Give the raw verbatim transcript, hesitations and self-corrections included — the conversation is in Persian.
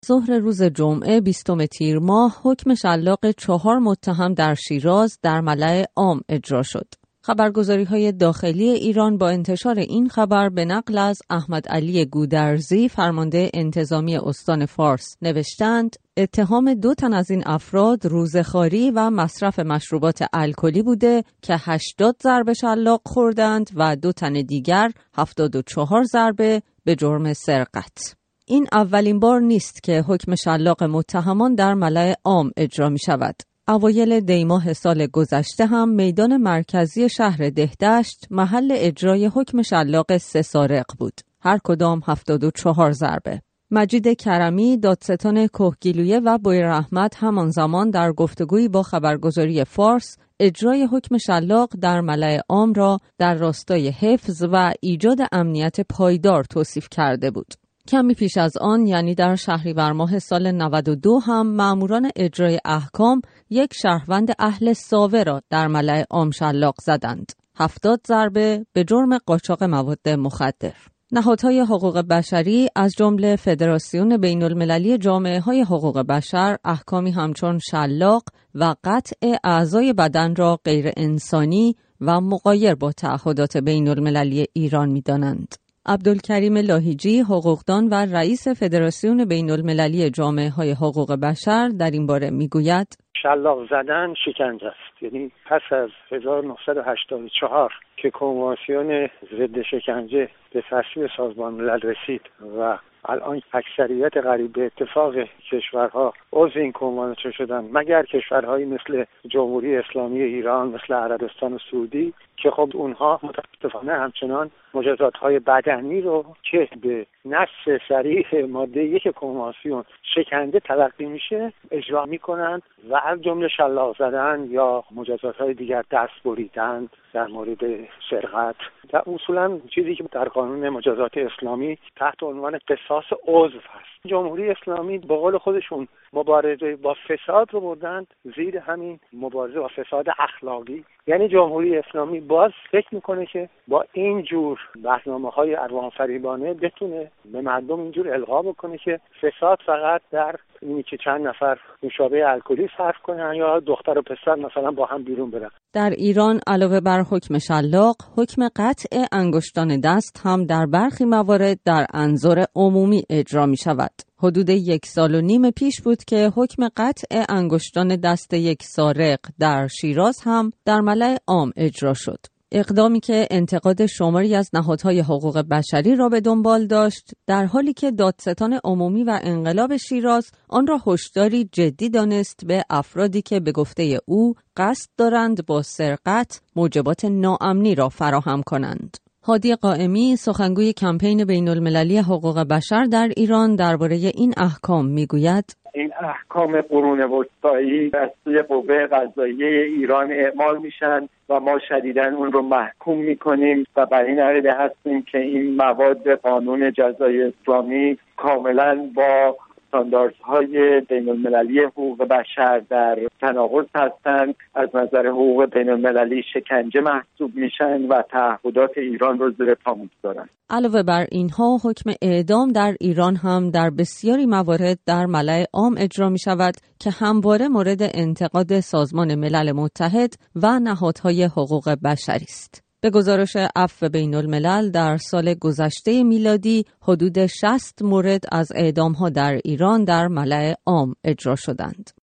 ظهر روز جمعه بیستم تیر ماه حکم شلاق چهار متهم در شیراز در ملأ عام اجرا شد. خبرگزاری‌های داخلی ایران با انتشار این خبر به نقل از احمد علی گودرزی فرمانده انتظامی استان فارس نوشتند اتهام دو تن از این افراد روزخواری و مصرف مشروبات الکلی بوده که هشتاد ضربه شلاق خوردند و دو تن دیگر هفتاد و چهار ضربه به جرم سرقت. این اولین بار نیست که حکم شلاق متهمان در ملأ عام اجرا می شود. اوایل دی ماه سال گذشته هم میدان مرکزی شهر دهدشت محل اجرای حکم شلاق سه سارق بود. هر کدام هفتاد و چهار ضربه. مجید کرمی، دادستان کهگیلویه و بویراحمد همان زمان در گفتگویی با خبرگزاری فارس اجرای حکم شلاق در ملأ عام را در راستای حفظ و ایجاد امنیت پایدار توصیف کرده بود. کمی پیش از آن یعنی در شهریور ماه سال نود و دو هم ماموران اجرای احکام یک شهروند اهل ساوه را در ملأ عام شلاق زدند. هفتاد ضربه به جرم قاچاق مواد مخدر. نهادهای حقوق بشری از جمله فدراسیون بین المللی جامعه های حقوق بشر احکامی همچون شلاق و قطع اعضای بدن را غیر انسانی و مغایر با تعهدات بین المللی ایران می دانند. عبدالکریم لاهیجی، حقوقدان و رئیس فدراسیون بین المللی جامعه های حقوق بشر در این باره می گوید شلاق زدن شکنجه است. یعنی پس از هزار و نهصد و هشتاد و چهار که کنوانسیون ضد شکنجه به تصویب سازمان ملل رسید و الان اکثریت قریب به اتفاق کشورها عضو این کنوانسیون شدن مگر کشورهایی مثل جمهوری اسلامی ایران، مثل عربستان سعودی که خب اونها متاسفانه همچنان مجازات‌های بدنی رو که به نص صریح ماده یک کنوانسیون شکنجه تلقی میشه اجرا میکنند و از جمله شلاق زدن یا مجازات‌های دیگر، دست بریدن در مورد سرقت. در اصولا چیزی که در قانون مجازات اسلامی تحت عنوان قصاص عضو هست. جمهوری اسلامی با قول خودشون مبارزه با فساد رو بردند زیر همین مبارزه با فساد اخلاقی. یعنی جمهوری اسلامی باز فکر میکنه که با این جور برنامه‌های اروانفریبانه بتونه به مردم اینجور القا بکنه که فساد فقط در اینی که چند نفر نوشابه الکلی صرف کنن یا دختر و پسر مثلا با هم بیرون برن. در ایران علاوه بر حکم شلاق، حکم قطع انگشتان دست هم در برخی موارد در انظار عمومی اجرا می شود. حدود یک سال و نیم پیش بود که حکم قطع انگشتان دست یک سارق در شیراز هم در ملأ عام اجرا شد. اقدامی که انتقاد شماری از نهادهای حقوق بشری را به دنبال داشت، در حالی که دادستان عمومی و انقلاب شیراز آن را هشداری جدی دانست به افرادی که به گفته او قصد دارند با سرقت موجبات ناامنی را فراهم کنند. هادی قائمی، سخنگوی کمپین بین المللی حقوق بشر در ایران، درباره این احکام میگوید این احکام قرون وسطایی از سوی قوه قضاییه ایران اعمال میشن و ما شدیداً اون رو محکوم میکنیم و بر این عقیده هستیم که این مواد قانون جزای اسلامی کاملاً با استانداردهای بین المللی حقوق بشر در تناقض هستند، از نظر حقوق بین المللی شکنجه محسوب میشن و تعهدات ایران رو زیر پا میگذارن. علاوه بر اینها حکم اعدام در ایران هم در بسیاری موارد در ملأ عام اجرا می شود که همواره مورد انتقاد سازمان ملل متحد و نهادهای حقوق بشری است. به گزارش عفو بین الملل در سال گذشته میلادی حدود شصت مورد از اعدام‌ها در ایران در ملأ عام اجرا شدند.